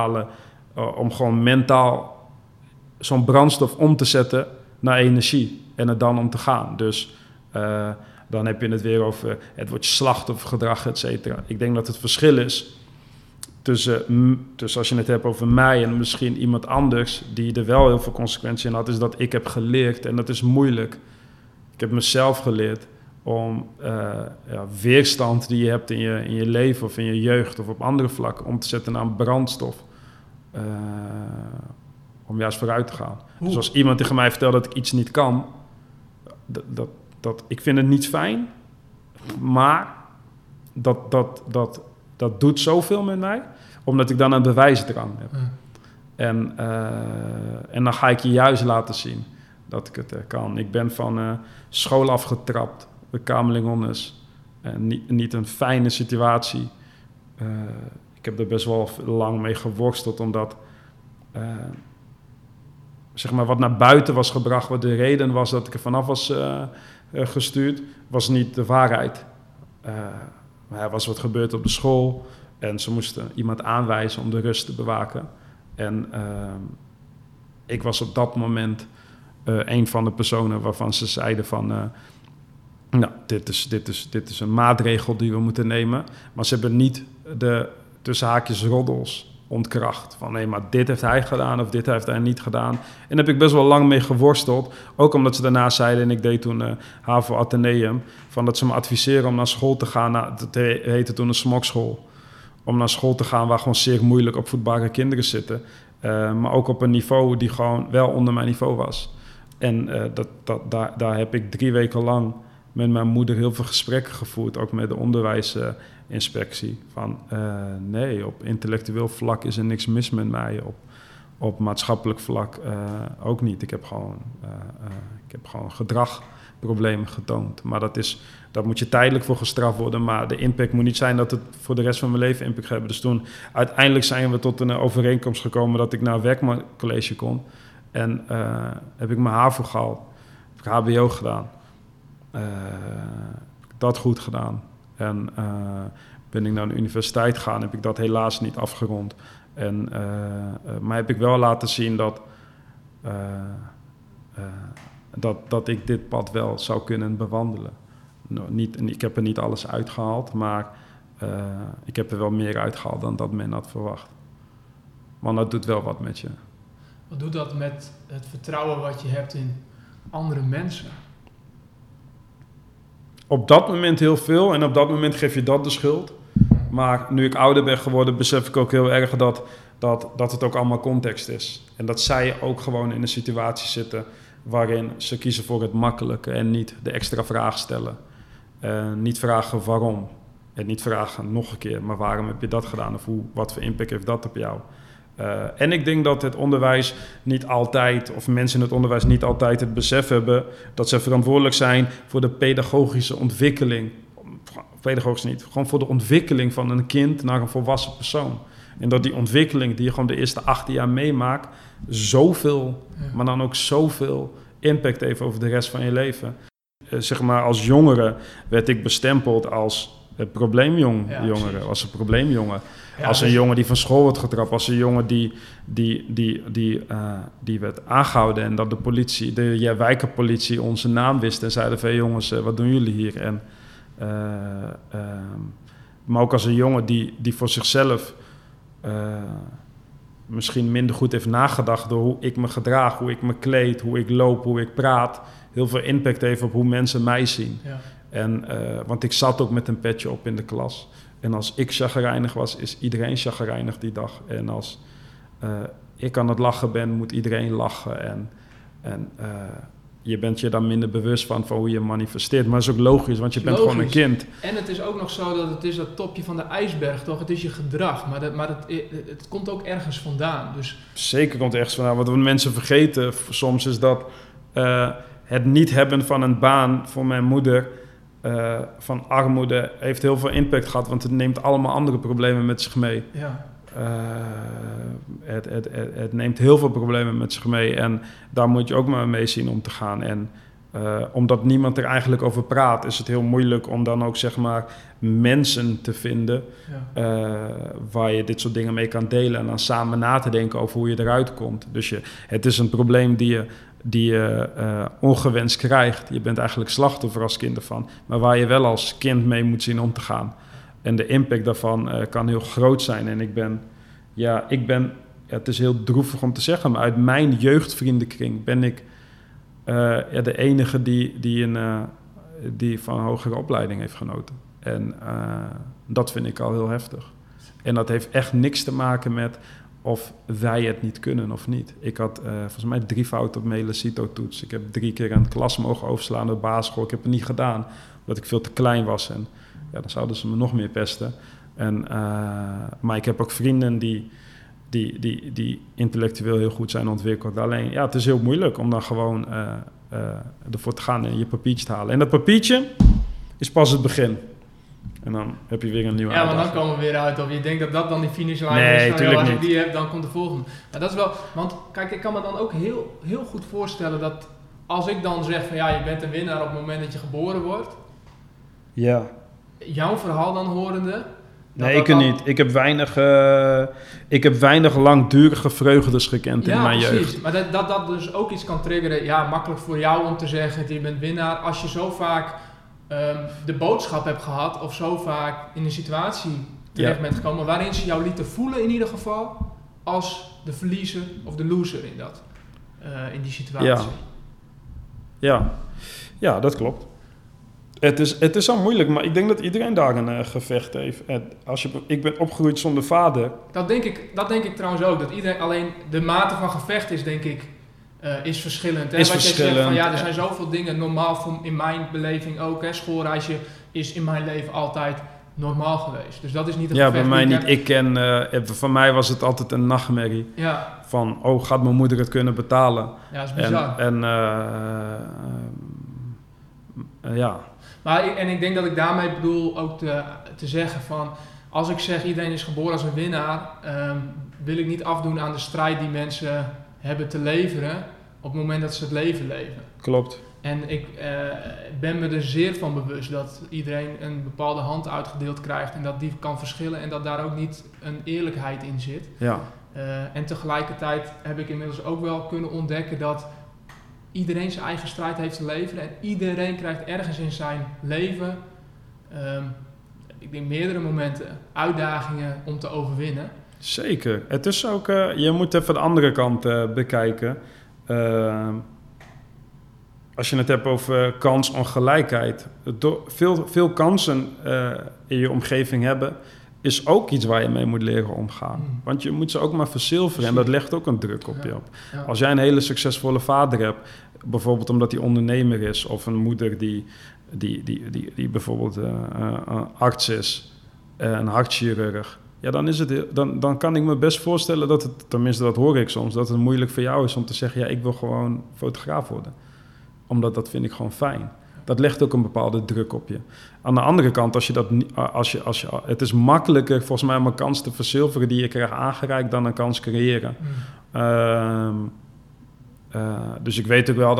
Speaker 2: om gewoon mentaal zo'n brandstof om te zetten naar energie. En er dan om te gaan. Dus dan heb je het weer over het wordt slachtoffergedrag, et cetera. Ik denk dat het verschil is tussen als je het hebt over mij en misschien iemand anders die er wel heel veel consequenties in had, is dat ik heb geleerd, en dat is moeilijk. Ik heb mezelf geleerd om weerstand die je hebt in je leven of in je jeugd of op andere vlakken om te zetten naar een brandstof. Om juist vooruit te gaan. Dus als iemand tegen mij vertelt dat ik iets niet kan, ik vind het niet fijn, maar dat doet zoveel met mij, omdat ik dan een bewijsdrang heb. En dan ga ik je juist laten zien dat ik het kan. Ik ben van school afgetrapt, de Kamerlingonners. Niet een fijne situatie. Ik heb er best wel lang mee geworsteld, omdat zeg maar wat naar buiten was gebracht, wat de reden was dat ik er vanaf was gestuurd, was niet de waarheid. Er was wat gebeurd op de school en ze moesten iemand aanwijzen om de rust te bewaken. En ik was op dat moment een van de personen waarvan ze zeiden van... dit is een maatregel die we moeten nemen. Maar ze hebben niet de tussen haakjes roddels ontkracht. Van nee, maar dit heeft hij gedaan of dit heeft hij niet gedaan. En daar heb ik best wel lang mee geworsteld. Ook omdat ze daarna zeiden, en ik deed toen HAVO Atheneum, van dat ze me adviseren om naar school te gaan. Dat heette toen een smokschool. Om naar school te gaan waar gewoon zeer moeilijk opvoedbare kinderen zitten. Maar ook op een niveau die gewoon wel onder mijn niveau was. En daar heb ik 3 weken lang met mijn moeder heel veel gesprekken gevoerd. Ook met de onderwijsinspectie. Van nee, op intellectueel vlak is er niks mis met mij. Op maatschappelijk vlak ook niet. Ik heb gewoon gedragproblemen getoond. Maar daar moet je tijdelijk voor gestraft worden. Maar de impact moet niet zijn dat het voor de rest van mijn leven impact hebben. Dus toen uiteindelijk zijn we tot een overeenkomst gekomen dat ik naar een werkcollege kon. En heb ik mijn HAVO gehaald. Heb ik HBO gedaan. Dat goed gedaan. En ben ik naar de universiteit gegaan. Heb ik dat helaas niet afgerond. Maar heb ik wel laten zien dat ik dit pad wel zou kunnen bewandelen. Ik heb er niet alles uitgehaald, maar ik heb er wel meer uitgehaald dan dat men had verwacht. Want dat doet wel wat met je.
Speaker 1: Wat doet dat met het vertrouwen wat je hebt in andere mensen?
Speaker 2: Op dat moment heel veel en op dat moment geef je dat de schuld. Maar nu ik ouder ben geworden, besef ik ook heel erg dat het ook allemaal context is. En dat zij ook gewoon in een situatie zitten waarin ze kiezen voor het makkelijke en niet de extra vraag stellen. Niet vragen waarom. En niet vragen nog een keer, maar waarom heb je dat gedaan? Of wat voor impact heeft dat op jou? En ik denk dat het onderwijs niet altijd, of mensen in het onderwijs niet altijd het besef hebben dat ze verantwoordelijk zijn voor de pedagogische ontwikkeling. Pedagogisch niet, gewoon voor de ontwikkeling van een kind naar een volwassen persoon. En dat die ontwikkeling die je gewoon de eerste 18 jaar meemaakt, zoveel, maar dan ook zoveel impact heeft over de rest van je leven. Zeg maar als jongere werd ik bestempeld als probleemjongere, als een probleemjongen. Ja, als een jongen die van school wordt getrapt, als een jongen die werd aangehouden en dat de politie, de wijkenpolitie onze naam wist en zeiden van jongens, wat doen jullie hier? En, maar ook als een jongen die voor zichzelf misschien minder goed heeft nagedacht door hoe ik me gedraag, hoe ik me kleed, hoe ik loop, hoe ik praat, heel veel impact heeft op hoe mensen mij zien. Ja. Want ik zat ook met een petje op in de klas. En als ik chagrijnig was, is iedereen chagrijnig die dag. En als ik aan het lachen ben, moet iedereen lachen. En je bent je dan minder bewust van hoe je manifesteert. Maar dat is ook logisch, want je bent gewoon een kind.
Speaker 1: En het is ook nog zo dat het is dat topje van de ijsberg, toch? Het is je gedrag, maar het komt ook ergens vandaan. Dus... Zeker
Speaker 2: komt het ergens vandaan. Wat mensen vergeten soms is dat het niet hebben van een baan voor mijn moeder... van armoede heeft heel veel impact gehad, want het neemt allemaal andere problemen met zich mee. Ja. Het neemt heel veel problemen met zich mee en daar moet je ook maar mee zien om te gaan. En omdat niemand er eigenlijk over praat, is het heel moeilijk om dan ook zeg maar mensen te vinden waar je dit soort dingen mee kan delen en dan samen na te denken over hoe je eruit komt. Dus het is een probleem die je ongewenst krijgt. Je bent eigenlijk slachtoffer als kind ervan, maar waar je wel als kind mee moet zien om te gaan. En de impact daarvan kan heel groot zijn. En ik ben, het is heel droevig om te zeggen, maar uit mijn jeugdvriendenkring ben ik de enige die van een hogere opleiding heeft genoten. En dat vind ik al heel heftig. En dat heeft echt niks te maken met of wij het niet kunnen of niet. Ik had volgens mij 3 fouten op mijn CITO-toets. Ik heb 3 keer een klas mogen overslaan op basisschool. Ik heb het niet gedaan, omdat ik veel te klein was. En ja, dan zouden ze me nog meer pesten. Maar ik heb ook vrienden die intellectueel heel goed zijn ontwikkeld. Alleen, ja, het is heel moeilijk om dan gewoon ervoor te gaan en je papiertje te halen. En dat papiertje is pas het begin. En dan heb je weer een nieuwe
Speaker 1: uitdaging. Ja, maar dan komen we weer uit. Of je denkt dat dat dan die finishlijn is.
Speaker 2: Nee, als
Speaker 1: ik die heb, dan komt de volgende. Maar dat is wel... Want kijk, ik kan me dan ook heel, heel goed voorstellen dat als ik dan zeg van ja, je bent een winnaar op het moment dat je geboren wordt.
Speaker 2: Ja.
Speaker 1: Jouw verhaal dan horende.
Speaker 2: Nee, ik niet. Ik heb weinig langdurige vreugdes gekend in mijn jeugd. Ja, precies.
Speaker 1: Maar dat dus ook iets kan triggeren. Ja, makkelijk voor jou om te zeggen, je bent winnaar. Als je zo vaak de boodschap hebt gehad of zo vaak in een situatie terecht bent gekomen, waarin ze jou lieten voelen in ieder geval als de verliezer of de loser in die situatie.
Speaker 2: Ja, dat klopt. Het is zo moeilijk, maar ik denk dat iedereen daar een gevecht heeft. Ik ben opgegroeid zonder vader.
Speaker 1: Dat denk ik trouwens ook. Dat iedereen, alleen de mate van gevecht is, denk ik, is verschillend. Hè?
Speaker 2: Is
Speaker 1: Wat
Speaker 2: verschillend.
Speaker 1: jij zegt, er zijn zoveel dingen normaal, in mijn beleving ook. Hè? Schoolreisje is in mijn leven altijd normaal geweest. Dus dat is niet een gevecht.
Speaker 2: Ja, bij mij niet. Voor mij was het altijd een nachtmerrie.
Speaker 1: Ja.
Speaker 2: Van, gaat mijn moeder het kunnen betalen?
Speaker 1: Ja, dat is bizar.
Speaker 2: Ja.
Speaker 1: Maar ik denk dat ik daarmee bedoel ook te zeggen van... Als ik zeg iedereen is geboren als een winnaar... wil ik niet afdoen aan de strijd die mensen hebben te leveren... op het moment dat ze het leven leven.
Speaker 2: Klopt.
Speaker 1: En ik ben me er zeer van bewust dat iedereen een bepaalde hand uitgedeeld krijgt... en dat die kan verschillen en dat daar ook niet een eerlijkheid in zit.
Speaker 2: Ja.
Speaker 1: En tegelijkertijd heb ik inmiddels ook wel kunnen ontdekken dat... iedereen zijn eigen strijd heeft te leveren en iedereen krijgt ergens in zijn leven, ik denk meerdere momenten, uitdagingen om te overwinnen.
Speaker 2: Zeker. Het is ook, je moet even de andere kant bekijken. Als je het hebt over kansongelijkheid, veel kansen in je omgeving hebben, is ook iets waar je mee moet leren omgaan. Want je moet ze ook maar verzilveren en dat legt ook een druk op je op. Ja. Als jij een hele succesvolle vader hebt, bijvoorbeeld omdat hij ondernemer is, of een moeder die bijvoorbeeld arts is, een hartchirurg, ja, dan kan ik me best voorstellen dat het, tenminste dat hoor ik soms, dat het moeilijk voor jou is om te zeggen, ja, ik wil gewoon fotograaf worden. Omdat dat vind ik gewoon fijn. Dat legt ook een bepaalde druk op je. Aan de andere kant, het is makkelijker volgens mij om een kans te verzilveren die je krijgt aangereikt dan een kans creëren. Dus ik weet ook wel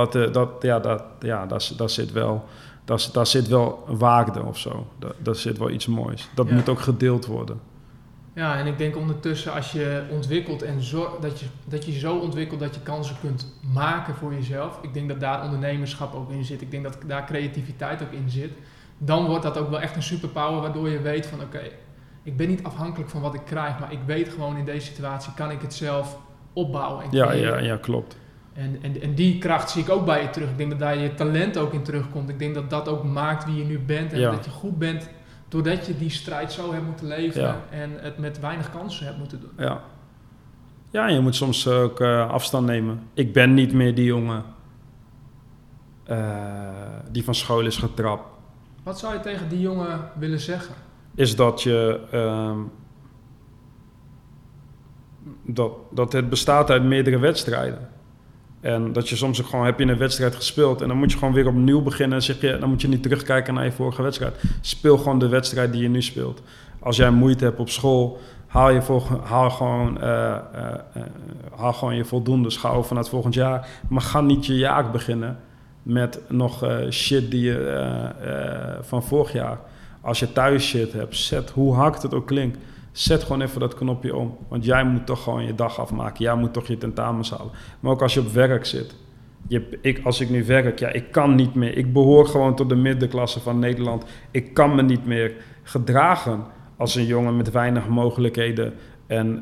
Speaker 2: daar zit wel waarde of zo. Daar zit wel iets moois. Dat moet ook gedeeld worden.
Speaker 1: Ja, en ik denk ondertussen als je ontwikkelt en dat je zo ontwikkelt dat je kansen kunt maken voor jezelf. Ik denk dat daar ondernemerschap ook in zit. Ik denk dat daar creativiteit ook in zit. Dan wordt dat ook wel echt een superpower waardoor je weet van oké, ik ben niet afhankelijk van wat ik krijg, maar ik weet gewoon in deze situatie kan ik het zelf opbouwen.
Speaker 2: Ja, klopt.
Speaker 1: En die kracht zie ik ook bij je terug. Ik denk dat daar je talent ook in terugkomt. Ik denk dat dat ook maakt wie je nu bent en dat je goed bent. Doordat je die strijd zo hebt moeten leveren en het met weinig kansen hebt moeten doen.
Speaker 2: Ja, en je moet soms ook afstand nemen. Ik ben niet meer die jongen die van school is getrapt.
Speaker 1: Wat zou je tegen die jongen willen zeggen?
Speaker 2: Is dat je... dat het bestaat uit meerdere wedstrijden. En dat je soms ook gewoon, heb je een wedstrijd gespeeld en dan moet je gewoon weer opnieuw beginnen en zeg je, dan moet je niet terugkijken naar je vorige wedstrijd. Speel gewoon de wedstrijd die je nu speelt. Als jij moeite hebt op school, haal gewoon je voldoendes, ga over naar het volgend jaar. Maar ga niet je jaar beginnen met nog shit die je van vorig jaar. Als je thuis shit hebt, hoe hard het ook klinkt, zet gewoon even dat knopje om. Want jij moet toch gewoon je dag afmaken. Jij moet toch je tentamens halen. Maar ook als je op werk zit. Als ik nu werk, ik kan niet meer. Ik behoor gewoon tot de middenklasse van Nederland. Ik kan me niet meer gedragen als een jongen met weinig mogelijkheden. En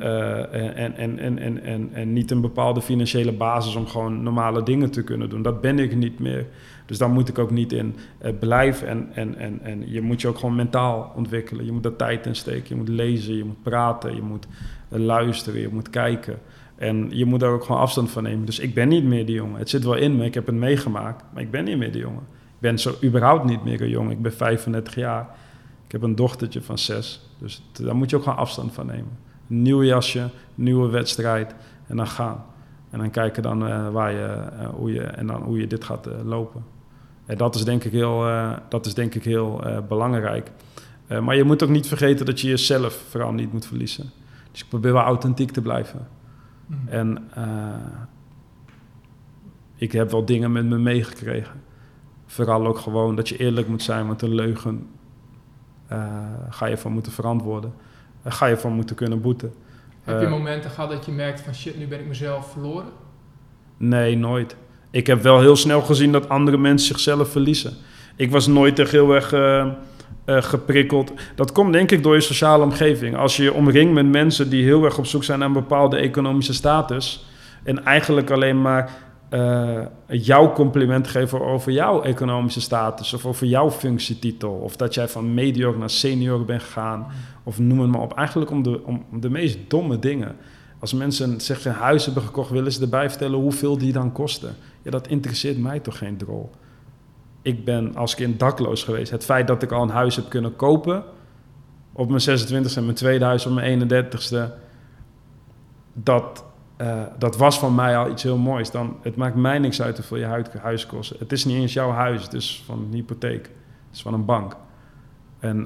Speaker 2: niet een bepaalde financiële basis om gewoon normale dingen te kunnen doen. Dat ben ik niet meer. Dus daar moet ik ook niet in blijven. En je moet je ook gewoon mentaal ontwikkelen. Je moet daar tijd in steken. Je moet lezen, je moet praten, je moet luisteren, je moet kijken. En je moet daar ook gewoon afstand van nemen. Dus ik ben niet meer die jongen. Het zit wel in me, ik heb het meegemaakt. Maar ik ben niet meer die jongen. Ik ben zo überhaupt niet meer een jongen. Ik ben 35 jaar. Ik heb een dochtertje van 6. Dus daar moet je ook gewoon afstand van nemen. Een nieuw jasje, nieuwe wedstrijd en dan gaan. En dan kijken dan hoe je dit gaat lopen. En dat is denk ik heel belangrijk. Maar je moet ook niet vergeten dat je jezelf vooral niet moet verliezen. Dus ik probeer wel authentiek te blijven. En ik heb wel dingen met me meegekregen. Vooral ook gewoon dat je eerlijk moet zijn, want een leugen ga je van moeten verantwoorden. Ga je van moeten kunnen boeten.
Speaker 1: Heb je momenten gehad dat je merkt van shit, nu ben ik mezelf verloren?
Speaker 2: Nee, nooit. Ik heb wel heel snel gezien dat andere mensen zichzelf verliezen. Ik was nooit echt heel erg geprikkeld. Dat komt denk ik door je sociale omgeving. Als je je omringt met mensen die heel erg op zoek zijn naar een bepaalde economische status en eigenlijk alleen maar jouw compliment geven over jouw economische status of over jouw functietitel of dat jij van medior naar senior bent gegaan of noem het maar op. Eigenlijk om de meest domme dingen. Als mensen zeggen een huis hebben gekocht, willen ze erbij vertellen hoeveel die dan kosten. Ja, dat interesseert mij toch geen drol. Ik ben als kind dakloos geweest. Het feit dat ik al een huis heb kunnen kopen op mijn 26e en mijn tweede huis op mijn 31ste, dat was van mij al iets heel moois. Het maakt mij niks uit hoeveel je huis kost. Het is niet eens jouw huis, het is van een hypotheek. Het is van een bank. En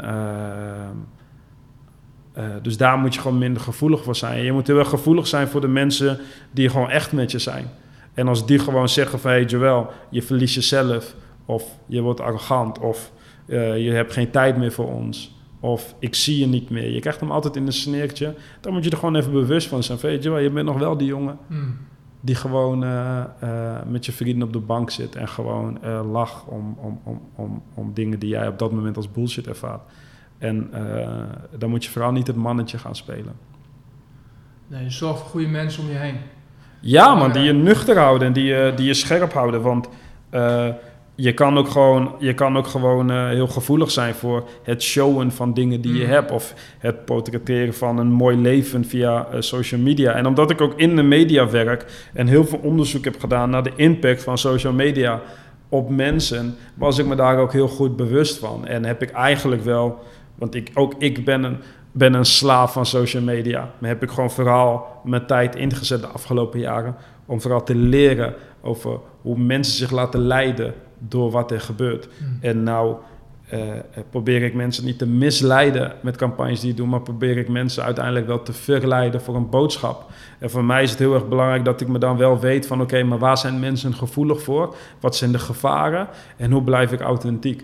Speaker 2: dus daar moet je gewoon minder gevoelig voor zijn. En je moet heel erg gevoelig zijn voor de mensen die gewoon echt met je zijn. En als die gewoon zeggen van, hey Joël, je verliest jezelf, of je wordt arrogant, of je hebt geen tijd meer voor ons, of ik zie je niet meer. Je krijgt hem altijd in een sneertje. Dan moet je er gewoon even bewust van zijn. Van, hey Joël, je bent nog wel die jongen die gewoon met je vrienden op de bank zit en gewoon lacht om dingen die jij op dat moment als bullshit ervaart. En dan moet je vooral niet het mannetje gaan spelen.
Speaker 1: Nee, zorg voor goede mensen om je heen.
Speaker 2: Ja, man, die je nuchter houden en die je scherp houden. Want je kan ook gewoon heel gevoelig zijn voor het showen van dingen die je hebt. Of het portretteren van een mooi leven via social media. En omdat ik ook in de media werk en heel veel onderzoek heb gedaan naar de impact van social media op mensen, was ik me daar ook heel goed bewust van. En heb ik eigenlijk wel, want ik ben een slaaf van social media. Maar heb ik gewoon vooral mijn tijd ingezet de afgelopen jaren om vooral te leren over hoe mensen zich laten leiden door wat er gebeurt. En nou probeer ik mensen niet te misleiden met campagnes die ik doe, maar probeer ik mensen uiteindelijk wel te verleiden voor een boodschap. En voor mij is het heel erg belangrijk dat ik me dan wel weet van oké, maar waar zijn mensen gevoelig voor? Wat zijn de gevaren? En hoe blijf ik authentiek?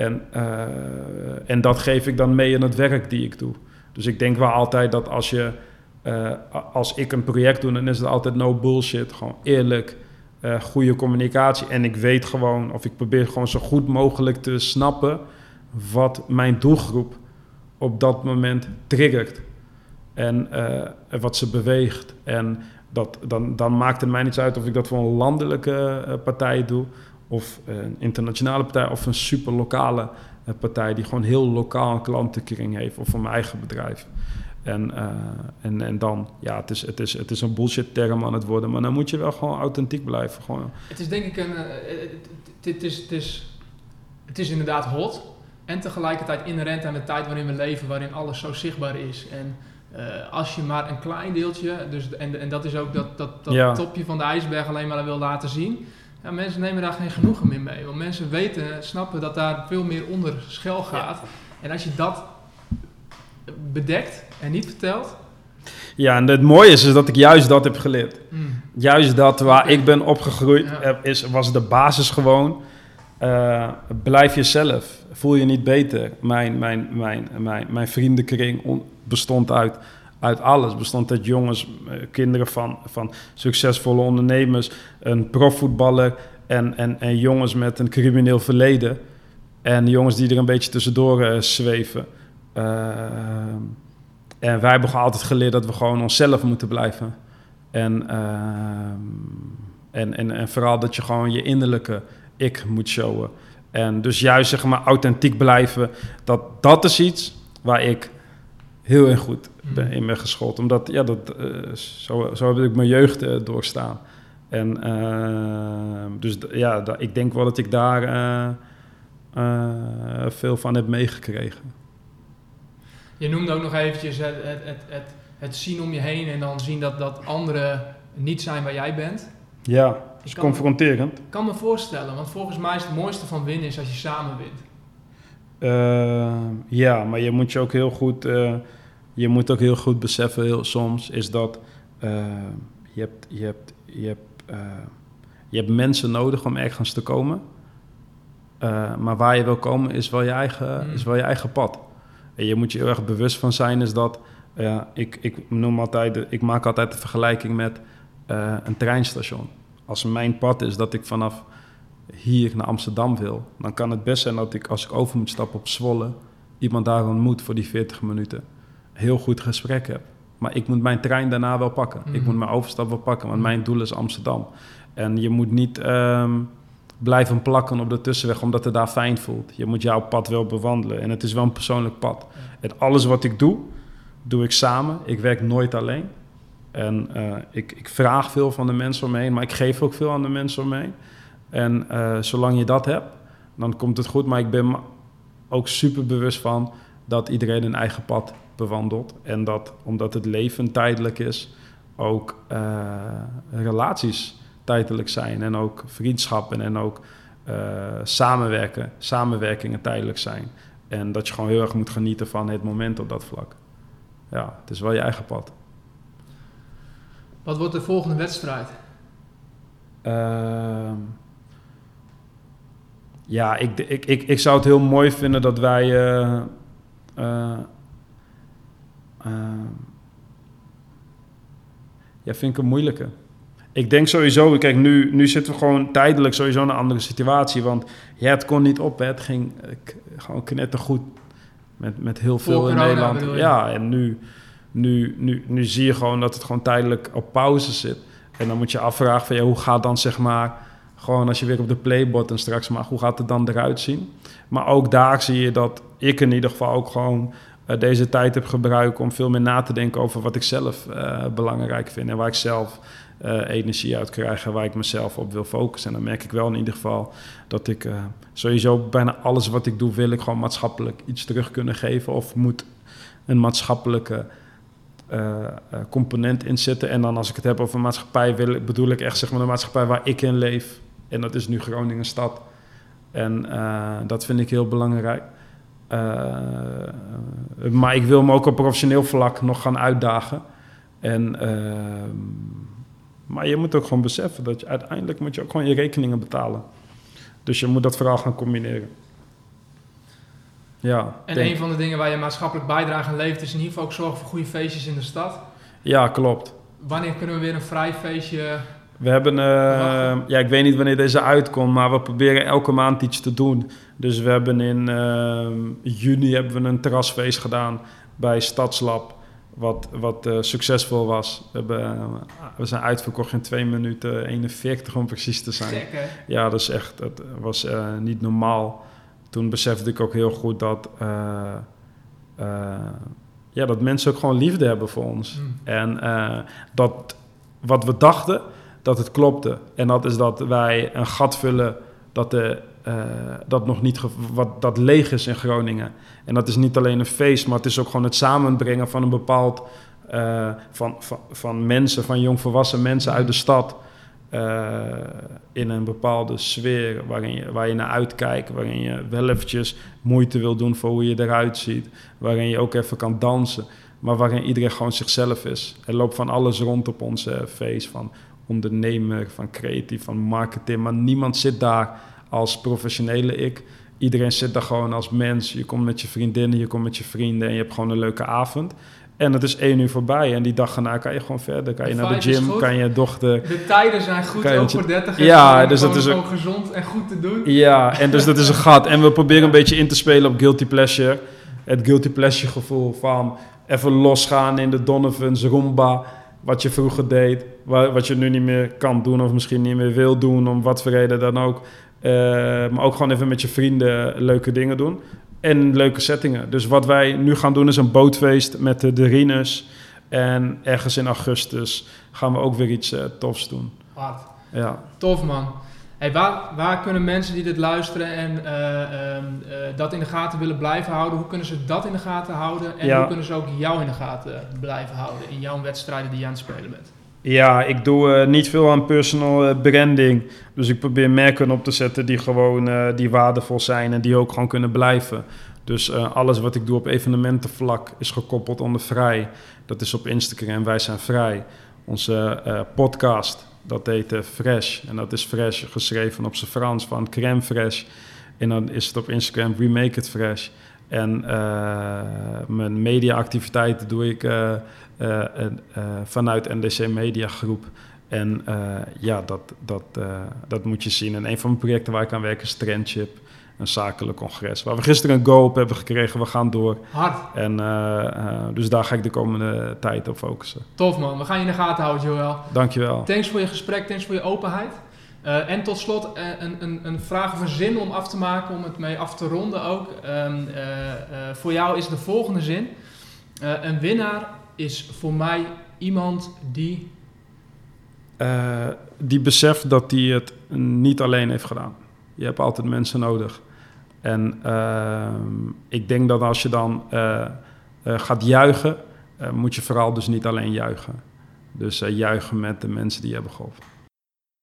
Speaker 2: En dat geef ik dan mee in het werk die ik doe. Dus ik denk wel altijd dat als ik een project doe, dan is het altijd no bullshit. Gewoon eerlijk, goede communicatie. En ik weet gewoon, of ik probeer gewoon zo goed mogelijk te snappen wat mijn doelgroep op dat moment triggert. En wat ze beweegt. En dan maakt het mij niets uit of ik dat voor een landelijke partij doe, of een internationale partij, of een super lokale partij die gewoon heel lokaal een klantenkring heeft, of voor mijn eigen bedrijf. En dan, ja, het is een bullshit term aan het worden, maar dan moet je wel gewoon authentiek blijven. Gewoon.
Speaker 1: Het is denk ik het is inderdaad hot en tegelijkertijd inherent aan de tijd waarin we leven, waarin alles zo zichtbaar is. En als je maar een klein deeltje, en dat is ook dat topje van de ijsberg alleen maar wil laten zien. Ja, mensen nemen daar geen genoegen meer mee. Want mensen snappen dat daar veel meer onder schuil gaat. Ja. En als je dat bedekt en niet vertelt.
Speaker 2: Ja, en het mooie is dat ik juist dat heb geleerd. Juist dat waar ik ben opgegroeid, was de basis gewoon. Blijf jezelf. Voel je niet beter. Mijn vriendenkring bestond uit alles. Bestond uit jongens, kinderen van succesvolle ondernemers, een profvoetballer en jongens met een crimineel verleden. En jongens die er een beetje tussendoor zweven. En wij hebben altijd geleerd dat we gewoon onszelf moeten blijven. En vooral dat je gewoon je innerlijke ik moet showen. En dus juist zeg maar authentiek blijven, dat is iets waar ik heel erg goed in ben geschoold. Omdat, zo heb ik mijn jeugd doorstaan. En dus ik denk wel dat ik daar veel van heb meegekregen.
Speaker 1: Je noemde ook nog eventjes het zien om je heen en dan zien dat anderen niet zijn waar jij bent.
Speaker 2: Ja, dat is confronterend.
Speaker 1: Ik kan me voorstellen, want volgens mij is het mooiste van winnen is als je samen wint.
Speaker 2: Ja, maar je moet je ook heel goed... je moet ook heel goed beseffen, soms, is dat je hebt mensen nodig om ergens te komen. Maar waar je wil komen is wel je eigen pad. En je moet je heel erg bewust van zijn, is dat... ik maak altijd de vergelijking met een treinstation. Als mijn pad is dat ik vanaf hier naar Amsterdam wil, dan kan het best zijn dat als ik over moet stappen op Zwolle, iemand daar ontmoet voor die 40 minuten. Heel goed gesprek heb. Maar ik moet mijn trein daarna wel pakken. Ik moet mijn overstap wel pakken, want mijn doel is Amsterdam. En je moet niet blijven plakken op de tussenweg omdat het daar fijn voelt. Je moet jouw pad wel bewandelen. En het is wel een persoonlijk pad. En alles wat ik doe ik samen. Ik werk nooit alleen. En ik vraag veel van de mensen om me heen, maar ik geef ook veel aan de mensen om me heen. En zolang je dat hebt, dan komt het goed. Maar ik ben me ook super bewust van dat iedereen een eigen pad bewandelt. En dat, omdat het leven tijdelijk is, ook relaties tijdelijk zijn. En ook vriendschappen en ook samenwerkingen tijdelijk zijn. En dat je gewoon heel erg moet genieten van het moment op dat vlak. Ja, het is wel je eigen pad.
Speaker 1: Wat wordt de volgende wedstrijd?
Speaker 2: Ja, ik zou het heel mooi vinden dat wij... ja, vind ik een moeilijke. Ik denk sowieso, kijk, nu zitten we gewoon tijdelijk sowieso in een andere situatie. Want ja, het kon niet op, hè. Het ging gewoon knettergoed met heel veel in Nederland. Ja, en nu zie je gewoon dat het gewoon tijdelijk op pauze zit. En dan moet je afvragen van, ja, hoe gaat dan zeg maar... Gewoon als je weer op de playbutton straks mag, hoe gaat het dan eruit zien? Maar ook daar zie je dat ik in ieder geval ook gewoon deze tijd heb gebruikt om veel meer na te denken over wat ik zelf belangrijk vind. En waar ik zelf energie uit krijg en waar ik mezelf op wil focussen. En dan merk ik wel in ieder geval dat ik sowieso bijna alles wat ik doe, wil ik gewoon maatschappelijk iets terug kunnen geven. Of moet een maatschappelijke component in zitten. En dan als ik het heb over maatschappij, bedoel ik echt zeg maar de maatschappij waar ik in leef. En dat is nu Groningen stad. En dat vind ik heel belangrijk. Maar ik wil me ook op professioneel vlak nog gaan uitdagen. Maar je moet ook gewoon beseffen dat je uiteindelijk moet je ook gewoon je rekeningen betalen. Dus je moet dat vooral gaan combineren. Ja,
Speaker 1: en een van de dingen waar je maatschappelijk bijdrage aan levert is in ieder geval ook zorgen voor goede feestjes in de stad.
Speaker 2: Ja, klopt.
Speaker 1: Wanneer kunnen we weer een vrij feestje...
Speaker 2: We hebben, ja, ik weet niet wanneer deze uitkomt, maar we proberen elke maand iets te doen. Dus we hebben in juni hebben we een terrasfeest gedaan bij Stadslab, wat succesvol was. We zijn uitverkocht in 2 minuten 41 om precies te zijn.
Speaker 1: Check, hè?
Speaker 2: Ja, dat is echt, het was niet normaal. Toen besefte ik ook heel goed dat, dat mensen ook gewoon liefde hebben voor ons. En dat wat we dachten, dat het klopte. En dat is dat wij een gat vullen dat nog niet dat leeg is in Groningen. En dat is niet alleen een feest, maar het is ook gewoon het samenbrengen van een bepaald van mensen, van jongvolwassen mensen uit de stad. In een bepaalde sfeer waar je naar uitkijkt, waarin je wel eventjes moeite wil doen voor hoe je eruit ziet, waarin je ook even kan dansen, maar waarin iedereen gewoon zichzelf is. Er loopt van alles rond op onze feest, van ondernemer, van creatief, van marketing, maar niemand zit daar als professionele ik. Iedereen zit daar gewoon als mens. Je komt met je vriendinnen, je komt met je vrienden en je hebt gewoon een leuke avond. En het is 1 uur voorbij en die dag erna kan je gewoon verder. Kan je naar de gym, kan je dochter...
Speaker 1: De tijden zijn goed, ook voor 30.
Speaker 2: Ja, dus dat is
Speaker 1: gewoon gezond en goed te doen.
Speaker 2: Ja, en dus dat is een gat. En we proberen een beetje in te spelen op guilty pleasure. Het guilty pleasure gevoel van even losgaan in de Donovan's, Roomba, wat je vroeger deed, wat je nu niet meer kan doen of misschien niet meer wil doen, om wat voor reden dan ook. Maar ook gewoon even met je vrienden leuke dingen doen. En leuke settingen. Dus wat wij nu gaan doen is een bootfeest met de Rines. En ergens in augustus gaan we ook weer iets tofs doen.
Speaker 1: Hard.
Speaker 2: Ja.
Speaker 1: Tof, man. Hey, waar kunnen mensen die dit luisteren en dat in de gaten willen blijven houden, hoe kunnen ze dat in de gaten houden? En hoe kunnen ze ook jou in de gaten blijven houden in jouw wedstrijden die je aan het spelen bent?
Speaker 2: Ja, ik doe niet veel aan personal branding. Dus ik probeer merken op te zetten die gewoon die waardevol zijn en die ook gewoon kunnen blijven. Dus alles wat ik doe op evenementenvlak is gekoppeld onder vrij. Dat is op Instagram, wij zijn vrij. Onze podcast, dat heet Fresh. En dat is Fresh geschreven op zijn Frans van crème fraîche. En dan is het op Instagram We Make It Fresh. En mijn mediaactiviteiten doe ik vanuit NDC Media Groep. En dat moet je zien. En een van mijn projecten waar ik aan werk is Trendship. een zakelijk congres. Waar we gisteren een go op hebben gekregen. We gaan door.
Speaker 1: Hard.
Speaker 2: En dus daar ga ik de komende tijd op focussen.
Speaker 1: Tof man, we gaan je in de gaten houden, Joël.
Speaker 2: Dankjewel.
Speaker 1: Thanks voor je gesprek, thanks voor je openheid. En tot slot een vraag of een zin om af te maken, om het mee af te ronden ook. Voor jou is de volgende zin. Een winnaar is voor mij iemand die...
Speaker 2: Die beseft dat hij het niet alleen heeft gedaan. Je hebt altijd mensen nodig. En ik denk dat als je dan gaat juichen, moet je vooral dus niet alleen juichen. Dus juichen met de mensen die je hebben geholpen.